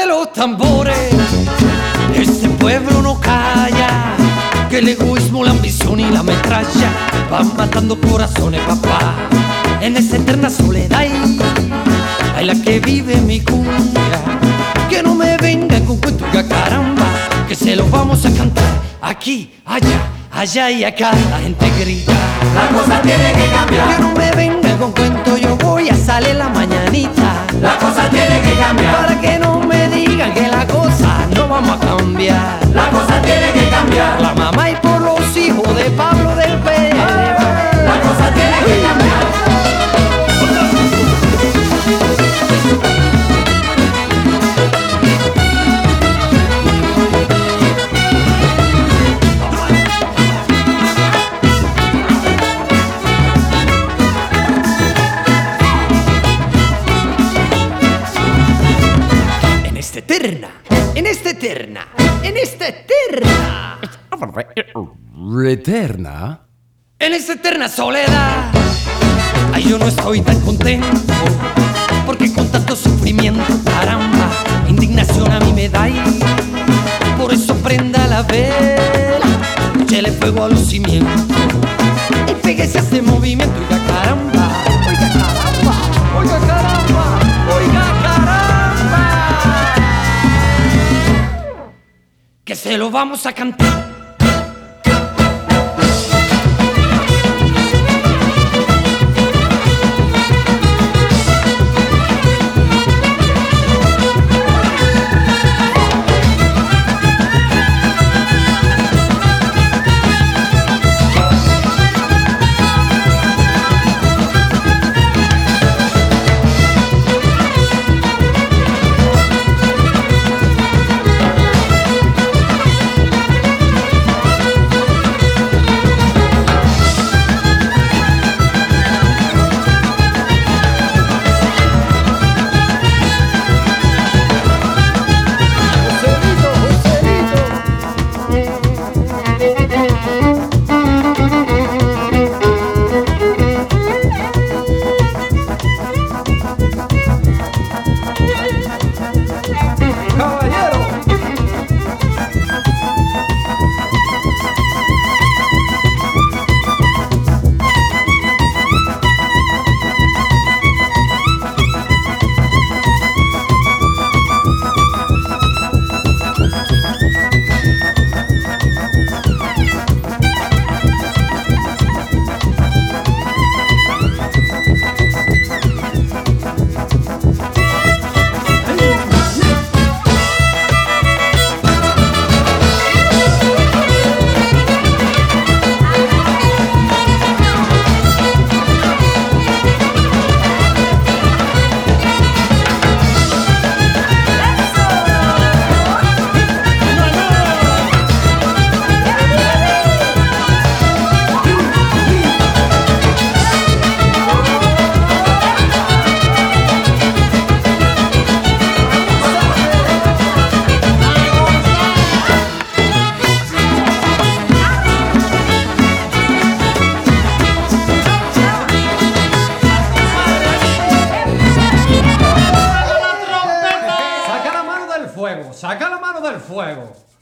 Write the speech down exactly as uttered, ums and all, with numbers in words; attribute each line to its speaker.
Speaker 1: de los tambores, este pueblo no calla, que el egoísmo, la ambición y la metralla van matando corazones, papá. En esa eterna soledad hay la que vive mi cumbia. Que no me vengan con cuentos, que caramba, que se los vamos a cantar aquí, allá, allá y acá. La gente grita,
Speaker 2: la cosa tiene que cambiar.
Speaker 1: que no me vengan con cuentos, yo voy a salir la mañanita.
Speaker 2: La cosa tiene que cambiar.
Speaker 1: Para que no me digan que la cosa no vamos a cambiar.
Speaker 2: La cosa tiene que cambiar.
Speaker 1: La mamá y por los hijos de Pablo del P L D.
Speaker 2: La cosa tiene que cambiar.
Speaker 1: En esta eterna, en esta eterna, en esta eterna,
Speaker 3: ¿Reterna?
Speaker 1: en esta eterna soledad, ay, yo no estoy tan contento, porque con tanto sufrimiento, caramba, indignación a mí me da y por eso prenda la vela, échele fuego a los cimientos y péguese a este movimiento. Oiga caramba, oiga caramba, oiga caramba, oiga caramba, que se lo vamos a cantar.
Speaker 4: Saca la mano del fuego.